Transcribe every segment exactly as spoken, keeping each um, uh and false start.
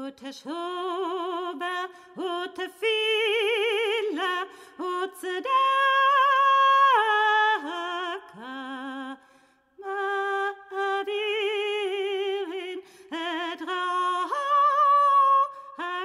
تشوبه وتفيلة وتصدقك ما أدين أدراها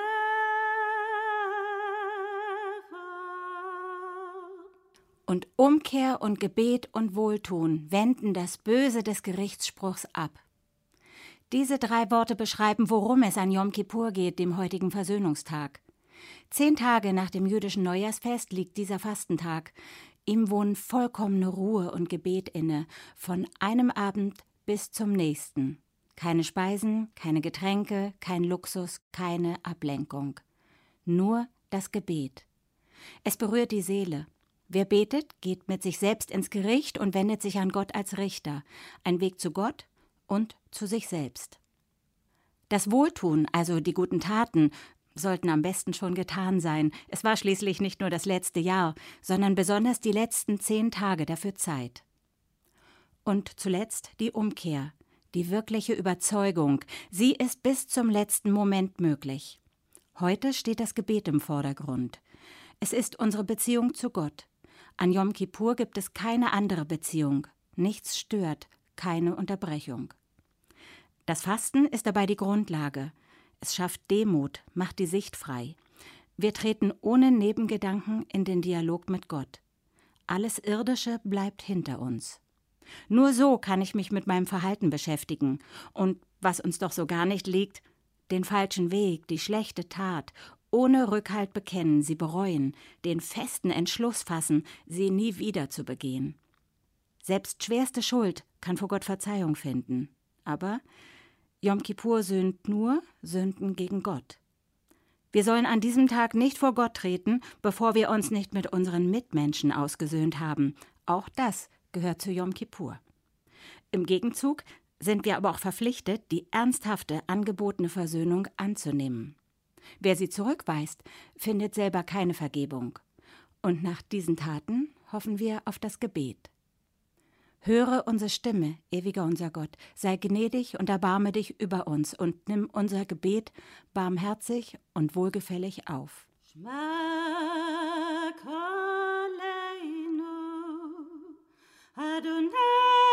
gesagt. Und Umkehr und Gebet und Wohltun wenden das Böse des Gerichtsspruchs ab. Diese drei Worte beschreiben, worum es an Jom Kippur geht, dem heutigen Versöhnungstag. Zehn Tage nach dem jüdischen Neujahrsfest liegt dieser Fastentag. Ihm wohnen vollkommene Ruhe und Gebet inne, von einem Abend bis zum nächsten. Keine Speisen, keine Getränke, kein Luxus, keine Ablenkung. Nur das Gebet. Es berührt die Seele. Wer betet, geht mit sich selbst ins Gericht und wendet sich an Gott als Richter. Ein Weg zu Gott und zu sich selbst. Das Wohltun, also die guten Taten, sollten am besten schon getan sein. Es war schließlich nicht nur das letzte Jahr, sondern besonders die letzten zehn Tage dafür Zeit. Und zuletzt die Umkehr, die wirkliche Überzeugung. Sie ist bis zum letzten Moment möglich. Heute steht das Gebet im Vordergrund. Es ist unsere Beziehung zu Gott. An Jom Kippur gibt es keine andere Beziehung. Nichts stört, keine Unterbrechung. Das Fasten ist dabei die Grundlage. Es schafft Demut, macht die Sicht frei. Wir treten ohne Nebengedanken in den Dialog mit Gott. Alles Irdische bleibt hinter uns. Nur so kann ich mich mit meinem Verhalten beschäftigen. Und was uns doch so gar nicht liegt, den falschen Weg, die schlechte Tat, ohne Rückhalt bekennen, sie bereuen, den festen Entschluss fassen, sie nie wieder zu begehen. Selbst schwerste Schuld kann vor Gott Verzeihung finden. Aber Jom Kippur sühnt nur Sünden gegen Gott. Wir sollen an diesem Tag nicht vor Gott treten, bevor wir uns nicht mit unseren Mitmenschen ausgesöhnt haben. Auch das gehört zu Jom Kippur. Im Gegenzug sind wir aber auch verpflichtet, die ernsthafte angebotene Versöhnung anzunehmen. Wer sie zurückweist, findet selber keine Vergebung. Und nach diesen Taten hoffen wir auf das Gebet. Höre unsere Stimme, ewiger unser Gott, sei gnädig und erbarme dich über uns und nimm unser Gebet barmherzig und wohlgefällig auf. Shema Koleinu Adonai